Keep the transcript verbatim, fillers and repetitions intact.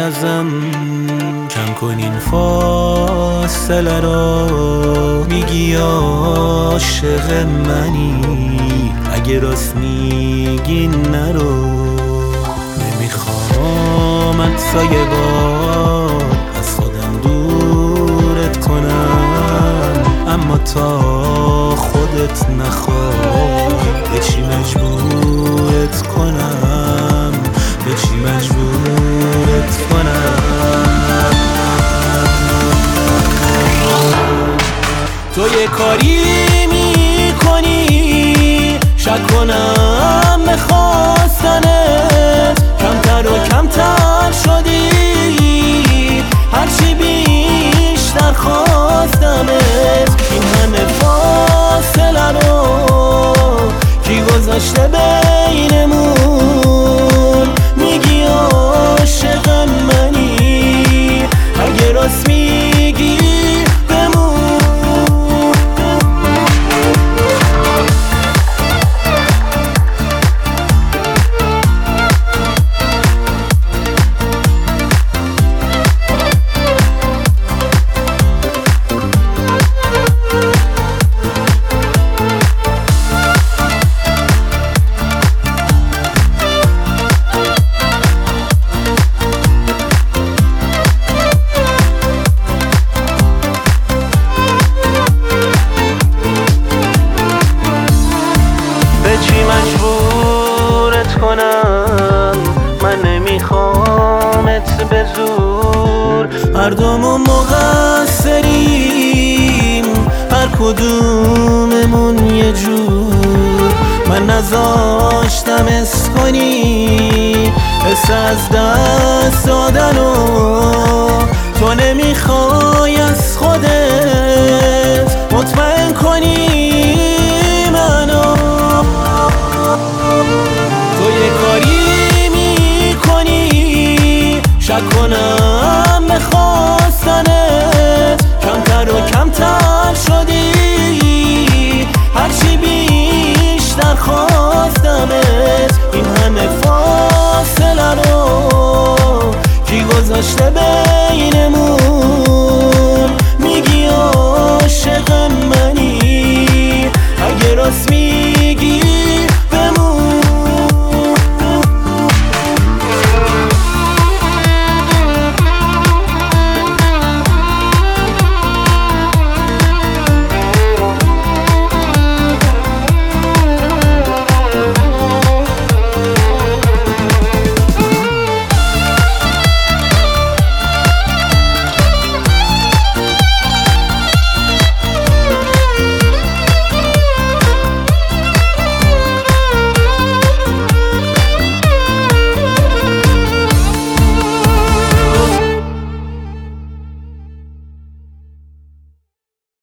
ازم کم کن این فاصله رو. میگی عاشق منی، اگه راست میگی نرو. نمیخوامت سایه بار از خودم دورت کنم، اما تا خودت نخوای به چی مجبورت کنم، به چی مجبورت کنم. تو یه کاری میکنی شک کنم به خواستنت، کمتر و کمتر شدی هرچی بیشتر خواستمت. این همه فاصله رو کی گذاشته بینمون؟ میگی عاشق منی، اگه راست میگی بمون. مجبورت کنم، من نمیخوامت به زور. هر دومون مقصریم، هر کدوممون یه جور. من نذاشتم اس کنی حس از دست دادنو، تو نمیخوای از خودت مطمئن کنی منو. تو یه کاری میکنی شک کنم به خواستنت، کمتر و کمتر شدی هرچی بیشتر خواستمت. این همه فاصله رو کی گذاشته بینمون؟